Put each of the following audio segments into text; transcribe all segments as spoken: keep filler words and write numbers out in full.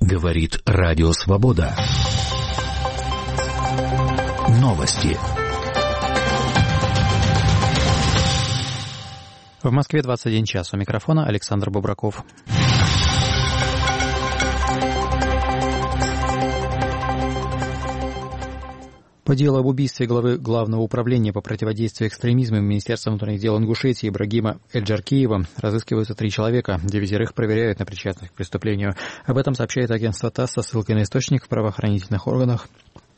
Говорит Радио Свобода. Новости. В Москве двадцать один час. У микрофона Александр Бобраков. По делу об убийстве главы Главного управления по противодействию экстремизму Министерства внутренних дел Ингушетии Ибрагима Эльджаркиева разыскиваются три человека. Девятерых проверяют на причастность к преступлению. Об этом сообщает агентство ТАСС со ссылкой на источник в правоохранительных органах.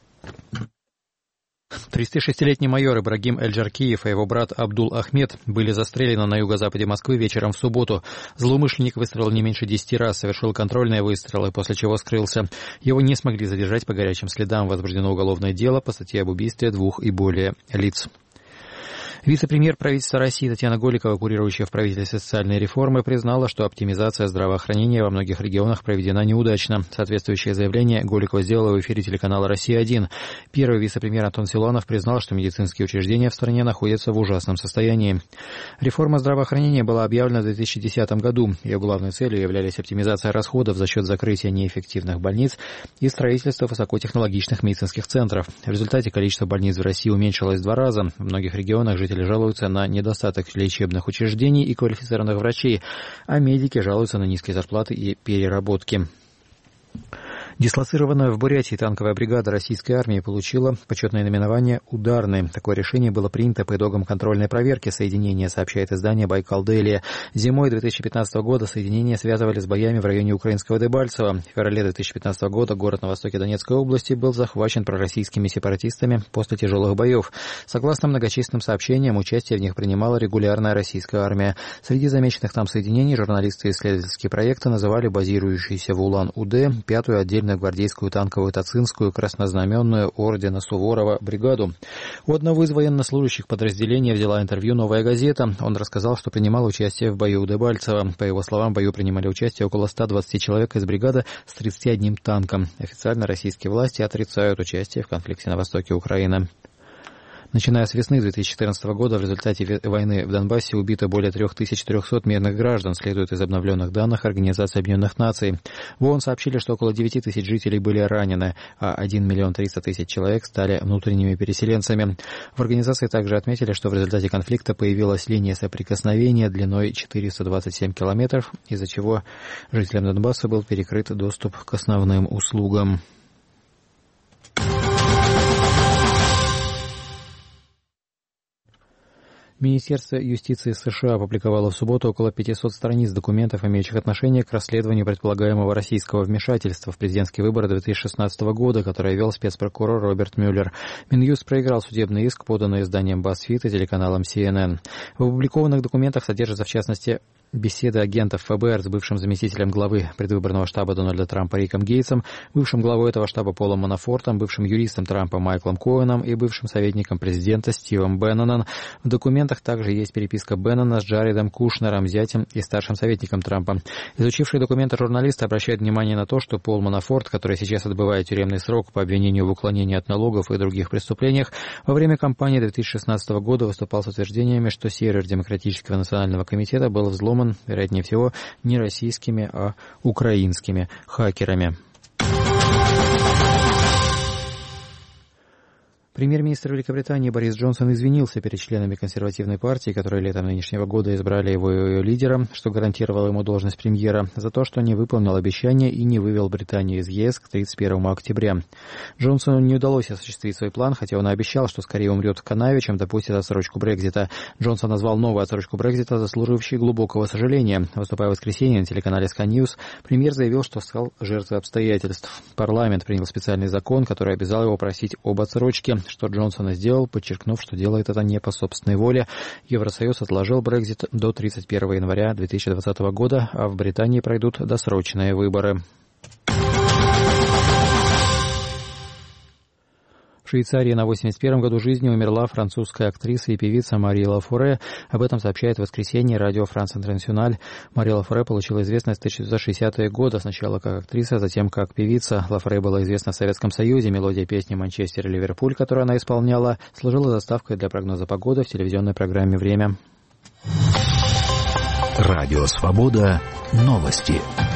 тридцать шестилетний майор Ибрагим Эльджаркиев и его брат Абдул Ахмед были застрелены на юго-западе Москвы вечером в субботу. Злоумышленник выстрелил не меньше десяти раз, совершил контрольные выстрелы, после чего скрылся. Его не смогли задержать по горячим следам. Возбуждено уголовное дело по статье об убийстве двух и более лиц. Вице-премьер правительства России Татьяна Голикова, курирующая в правительстве социальные реформы, признала, что оптимизация здравоохранения во многих регионах проведена неудачно. Соответствующее заявление Голикова сделала в эфире телеканала «Россия один». Первый вице-премьер Антон Силуанов признал, что медицинские учреждения в стране находятся в ужасном состоянии. Реформа здравоохранения была объявлена в две тысячи десятом году. Ее главной целью являлись оптимизация расходов за счет закрытия неэффективных больниц и строительство высокотехнологичных медицинских центров. В результате количество больниц в России уменьшилось в два раза. В многих регионах жители жалуются на недостаток лечебных учреждений и квалифицированных врачей, а медики жалуются на низкие зарплаты и переработки. Дислоцированная в Бурятии танковая бригада российской армии получила почетное наименование «Ударный». Такое решение было принято по итогам контрольной проверки соединения, сообщает издание «Байкал Дейли». Зимой две тысячи пятнадцатого года соединение связывали с боями в районе украинского Дебальцева. В феврале две тысячи пятнадцатого года город на востоке Донецкой области был захвачен пророссийскими сепаратистами после тяжелых боев. Согласно многочисленным сообщениям, участие в них принимала регулярная российская армия. Среди замеченных там соединений журналисты исследовательские проекты называли базирующиеся в Улан-Удэ пятую отдельную гвардейскую танковую Тацинскую краснознаменную ордена Суворова бригаду. У одного из военнослужащих подразделения взяла интервью «Новая газета». Он рассказал, что принимал участие в бою у Дебальцева. По его словам, в бою принимали участие около ста двадцати человек из бригады с тридцатью одним танком. Официально российские власти отрицают участие в конфликте на востоке Украины. Начиная с весны две тысячи четырнадцатого года в результате войны в Донбассе убито более три тысячи триста мирных граждан, следует из обновленных данных Организации Объединенных Наций. В ООН сообщили, что около девяти тысяч жителей были ранены, а один миллион триста тысяч человек стали внутренними переселенцами. В организации также отметили, что в результате конфликта появилась линия соприкосновения длиной четыреста двадцать семь километров, из-за чего жителям Донбасса был перекрыт доступ к основным услугам. Министерство юстиции США опубликовало в субботу около пятисот страниц документов, имеющих отношение к расследованию предполагаемого российского вмешательства в президентские выборы две тысячи шестнадцатого года, которое вел спецпрокурор Роберт Мюллер. Минюст проиграл судебный иск, поданный изданием BuzzFeed и телеканалом си эн эн. В опубликованных документах содержатся, в частности, беседы агентов эф бэ эр с бывшим заместителем главы предвыборного штаба Дональда Трампа Риком Гейтсом, бывшим главой этого штаба Полом Манафортом, бывшим юристом Трампа Майклом Коэном и бывшим советником президента Стивом Бенноном. В документах также есть переписка Беннона с Джаредом Кушнером, зятем и старшим советником Трампа. Изучившие документы журналисты обращают внимание на то, что Пол Манафорт, который сейчас отбывает тюремный срок по обвинению в уклонении от налогов и других преступлениях, во время кампании две тысячи шестнадцатого года выступал с утверждениями, что сервер Демократического национального комитета был взломан, вероятнее всего, не российскими, а украинскими хакерами. Премьер-министр Великобритании Борис Джонсон извинился перед членами консервативной партии, которые летом нынешнего года избрали его лидером, что гарантировало ему должность премьера, за то, что не выполнил обещания и не вывел Британию из ЕС к тридцать первому октября. Джонсону не удалось осуществить свой план, хотя он и обещал, что скорее умрет в канаве, чем допустит отсрочку Брексита. Джонсон назвал новую отсрочку Брексита заслуживающей глубокого сожаления. Выступая в воскресенье на телеканале Sky News, премьер заявил, что стал жертвой обстоятельств. Парламент принял специальный закон, который обязал его просить об отсрочке, что Джонсон и сделал, подчеркнув, что делает это не по собственной воле. Евросоюз отложил Брексит до тридцать первого января две тысячи двадцатого года, а в Британии пройдут досрочные выборы. В Швейцарии на восемьдесят первом году жизни умерла французская актриса и певица Мария Лафоре. Об этом сообщает в воскресенье радио Франс Интернациональ. Мария Лафоре получила известность в тысяча девятьсот шестидесятые годы, сначала как актриса, затем как певица. Лафоре была известна в Советском Союзе. Мелодия песни «Манчестер» и «Ливерпуль», которую она исполняла, служила заставкой для прогноза погоды в телевизионной программе «Время». Радио «Свобода». Новости.